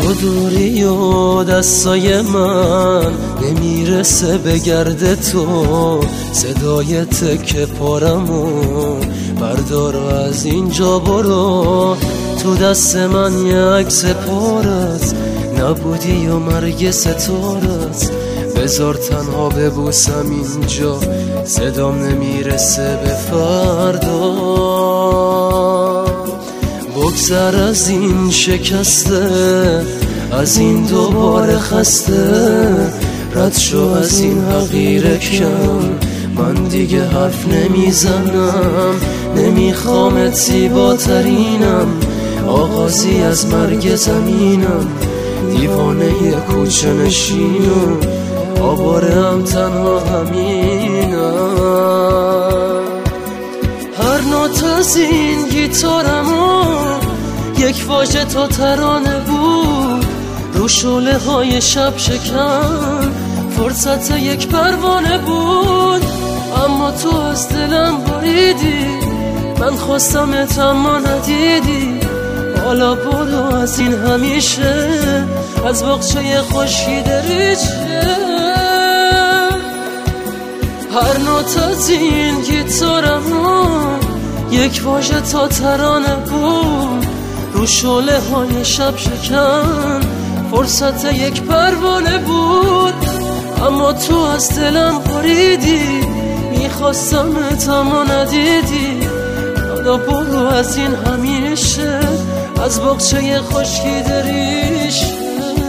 تو دوری و دستای من نمیرسه به گرد تو، صدای تکه پارمو بردار و از اینجا برو. تو دست من یه عکس پارت نبودی و مرگ ستارت، بذار تنها ببوسم اینجا، صدام نمیرسه به فردا. بگذر از این شکسته، از این دوباره خسته، رد شو از این حقیر کم، من دیگه حرف نمیزنم، نمیخوامت زیباترینم، آغازی از مرگ زمینم، دیوانه کوچه نشینم، آواره هم تنها همینم. هر نوت از این گیتارمو یک واژه تا ترانه بود، رو شعله های شب شکن فرصت یک پروانه بود. اما تو از دلم بریدی، من خواستمت اما ندیدی، حالا برو از این همیشه، از باغچه خشکی دریچه. هر نوت از این گیتارمو یک واژه تا ترانه بود، رو شعله های شب شکن فرصت یک پروانه بود. اما تو از دلم بریدی، میخواستمت اما ندیدی، حالا برو از این همیشه، از باغچه خشکی دریچه.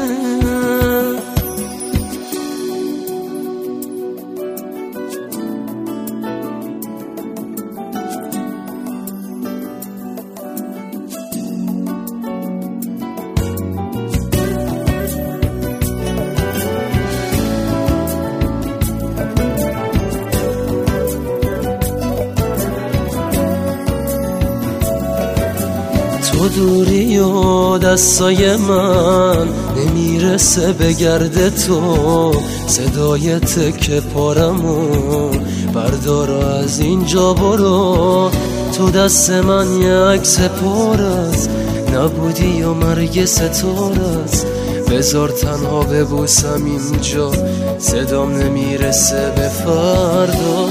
تو دوری و دستای من نمیرسه به گرد تو، صدای تکه پارمو بردار و از اینجا برو. تو دست من یه عکس پارت نبودی و مرگ ستارت، بذار تنها ببوسم اینجا، صدام نمیرسه به فردا.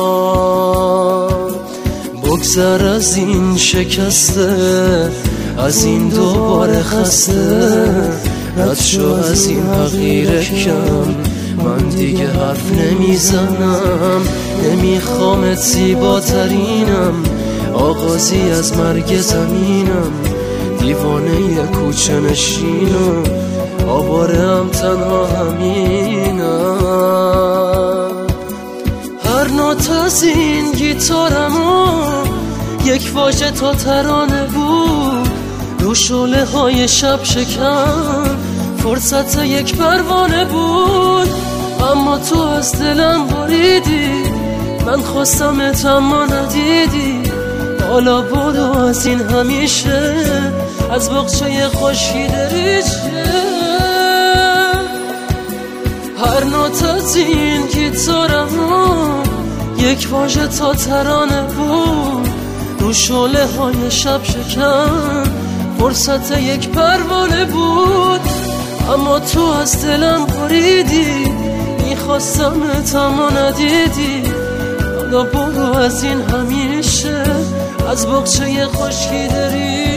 بگذر از این شکسته، از این دوباره خسته، رد شو از این حقیر کم، من دیگه حرف نمیزنم، نمیخوامت زیباترینم، آغازی از مرگ زمینم، دیوانه کوچه نشینم، آواره هم تنها همینم. هر نوت از این گیتارمو یک واژه تا ترانه بود، رو شعله های شب شکن فرصت یک پروانه بود. اما تو از دلم بریدی، من خواستمت اما ندیدی، حالا برو از این همیشه، از باغچه خشکی دریچه. هر نوت از این گیتارمو یک واژه تا ترانه بود، رو شعله های شب شکن فرصت یک پروانه بود. اما تو از دلم بریدی، میخواستمت اما ندیدی، حالا برو از این همیشه، از باغچه خشکی دریچه.